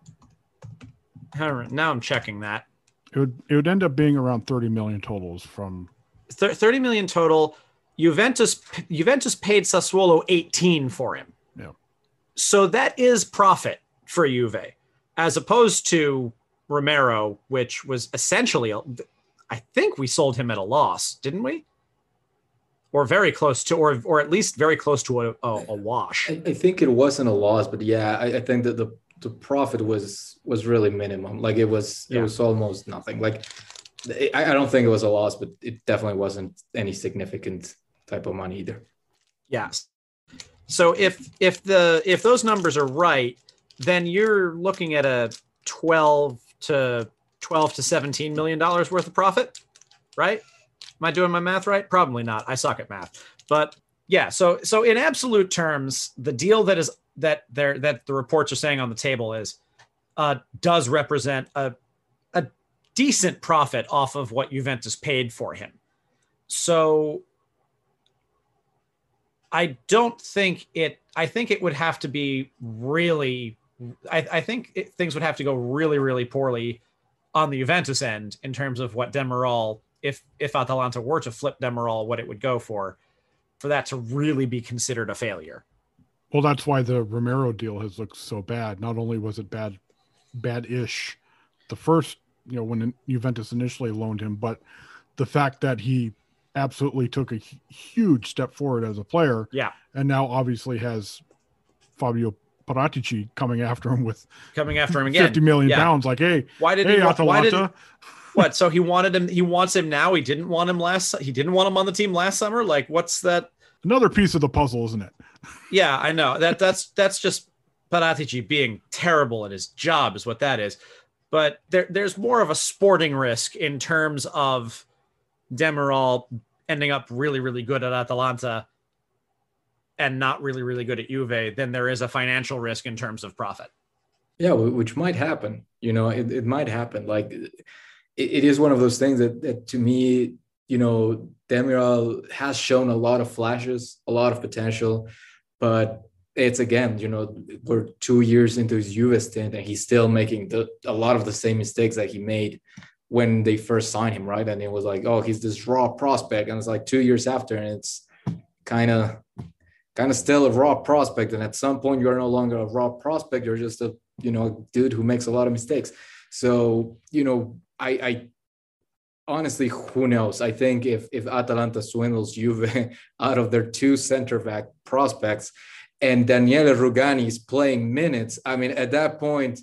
Now I'm checking that. It would end up being around 30 million totals from 30 million total. Juventus paid Sassuolo 18 for him. Yeah. So that is profit for Juve, as opposed to Romero, which was essentially, I think we sold him at a loss, didn't we? Or very close to, or at least very close to a wash. I think it wasn't a loss, but yeah, I think that the profit was really minimum. Like it was almost nothing. Like I don't think it was a loss, but it definitely wasn't any significant type of money either. Yes. So if those numbers are right, then you're looking at a 12 to 17 million dollars worth of profit, right? Am I doing my math right? Probably not. I suck at math. But yeah, so in absolute terms, the deal that the reports are saying on the table is does represent a decent profit off of what Juventus paid for him. So I think it would have to be really, things would have to go really, really poorly on the Juventus end in terms of what Demiral, if Atalanta were to flip Demiral, what it would go for that to really be considered a failure. Well, that's why the Romero deal has looked so bad. Not only was it bad-ish the first, when Juventus initially loaned him, but the fact that he absolutely took a huge step forward as a player. Yeah. And now obviously has Fabio Paratici coming after him again. 50 million pounds. Like, hey, Atalanta. What? So he wants him now. He didn't want him on the team last summer. Like, what's that? Another piece of the puzzle, isn't it? Yeah, I know that's just Paratici being terrible at his job is what that is. But there's more of a sporting risk in terms of Demiral ending up really, really good at Atalanta and not really, really good at Juve than there is a financial risk in terms of profit. Yeah, which might happen. It might happen. Like it is one of those things that to me, Demiral has shown a lot of flashes, a lot of potential, but it's again, we're 2 years into his Juve stint and he's still making a lot of the same mistakes that he made when they first signed him, right? And it was like, oh, he's this raw prospect. And it's like 2 years after, and it's kind of still a raw prospect. And at some point, you're no longer a raw prospect. You're just a dude who makes a lot of mistakes. So, I honestly, who knows? I think if Atalanta swindles Juve out of their 2 center back prospects and Daniele Rugani is playing minutes, at that point,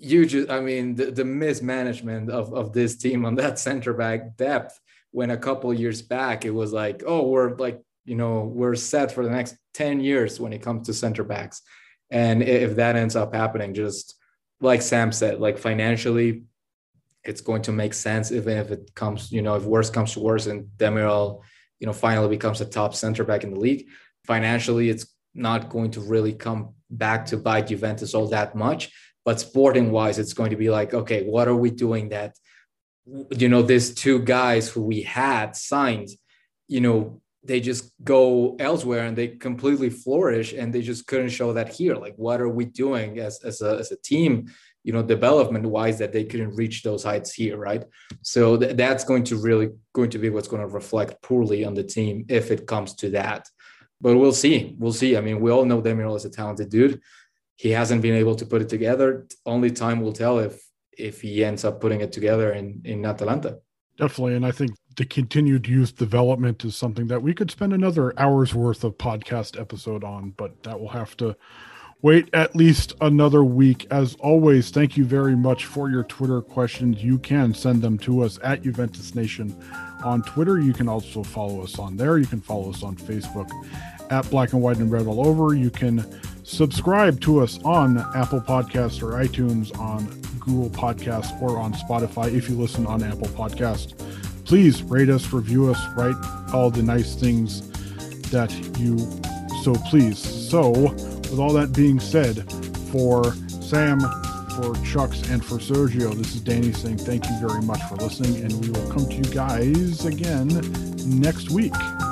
the mismanagement of this team on that center back depth, when a couple of years back, it was like, oh, we're set for the next 10 years when it comes to center backs. And if that ends up happening, just like Sam said, like financially, it's going to make sense even if it comes, if worse comes to worse and Demiral, finally becomes a top center back in the league. Financially, it's not going to really come back to bite Juventus all that much. But sporting wise, it's going to be like, okay, what are we doing that, these 2 guys who we had signed, they just go elsewhere and they completely flourish and they just couldn't show that here. Like, what are we doing as a team, development wise, that they couldn't reach those heights here, right? So that's going to be what's going to reflect poorly on the team if it comes to that. But we'll see. I mean, we all know Demiral is a talented dude. He hasn't been able to put it together. Only time will tell if he ends up putting it together in Atalanta. Definitely. And I think the continued youth development is something that we could spend another hour's worth of podcast episode on, but that will have to wait at least another week. As always, thank you very much for your Twitter questions. You can send them to us at Juventus Nation on Twitter. You can also follow us on there. You can follow us on Facebook at Black and White and Red All Over. You can subscribe to us on Apple Podcasts or iTunes, on Google Podcasts, or on Spotify. If you listen on Apple Podcasts, please rate us, review us, write all the nice things that you so please. So with all that being said, for Sam, for Chucks, and for Sergio, this is Danny saying thank you very much for listening, and we will come to you guys again next week.